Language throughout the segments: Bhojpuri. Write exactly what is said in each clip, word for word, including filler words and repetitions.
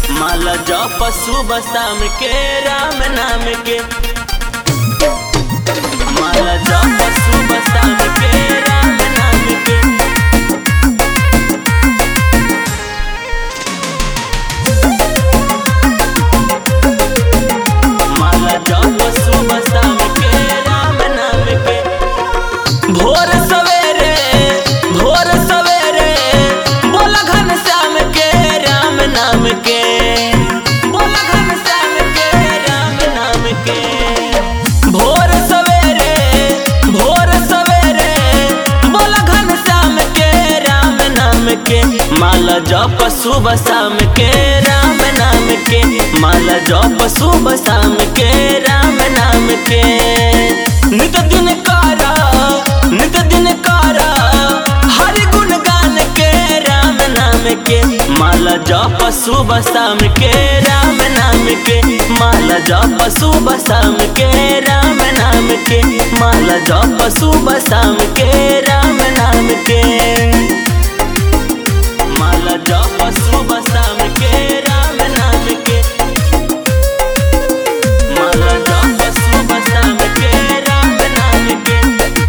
माला जप सुबह शाम के राम नाम के। माला जप सुबह शाम के राम नाम के। माला जप सुबह शाम के राम नाम के। भोर सवेरे भोर सवेरे बोला घन श्याम के राम नाम के। बोला घन श्याम के राम नाम के। भोर सवेरे भोर सवेरे बोला घन श्याम के राम नाम के। माला जप सुबह शाम के राम नाम के। माला जप सुबह शाम के राम नाम के। नित दिन कारा नित दिन कारा हरि गुण गान के राम नाम के। माला जप सुबह शाम के राम नाम के। माला जप सुबह शाम के राम नाम के। माला जप सुबह शाम के राम नाम के। माला जप सुबह शाम के राम नाम के। माला जप सुबह शाम के राम नाम के।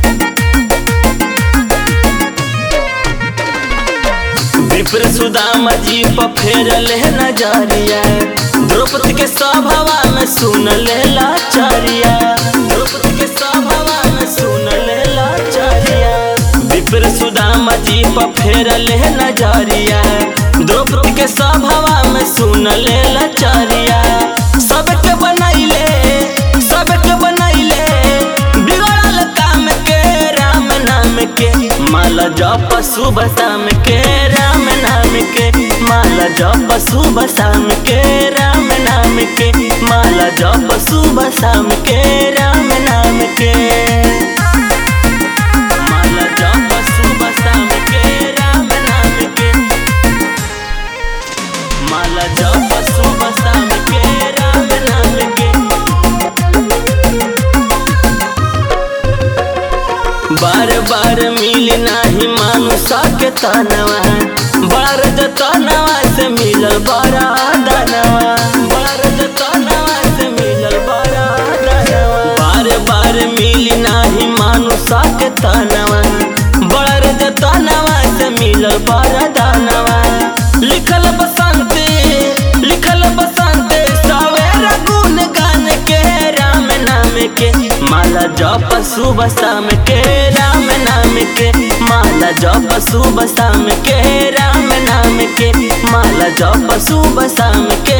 विप्र सुदामा जी पर फेरल है नजरिया। द्रौपदी के सभावा में सुन ले लाचारिया। द्रौपदी के सभावा में सुन ले लाचारिया। विप्र सुदामा जी पर फेरल है नजरिया। द्रौपदी के सभावा में सुन ले लाचारिया। सबके बनैले सबके बनैले बिगड़ल काम के राम नाम के। माला जप सुबह शाम के राम नाम के। माला जप सुबह शाम के राम नाम के। माला जप सुबह शाम के राम नाम के। माला जप सुबह शाम के राम नाम के। माला जप सुबह शाम के राम नाम के। बार बार मिल नाही मानुषा के तनवा। बड़ा रजतनवा से मिलल बड़ा दानवा। बड़ा रजतनवा से मिलल बड़ा दानवा। बार बार मिल नाही मानुषा के तनवा। बड़ा रजतनवा से मिलल बड़ा दानवा। लिखल बसंते लिखल बसंते सवेरा गुण गान के राम नाम के। माला जप सुबह शाम के राम नाम के। माला जप सुबह शाम के राम नाम के। माला जप सुबह शाम के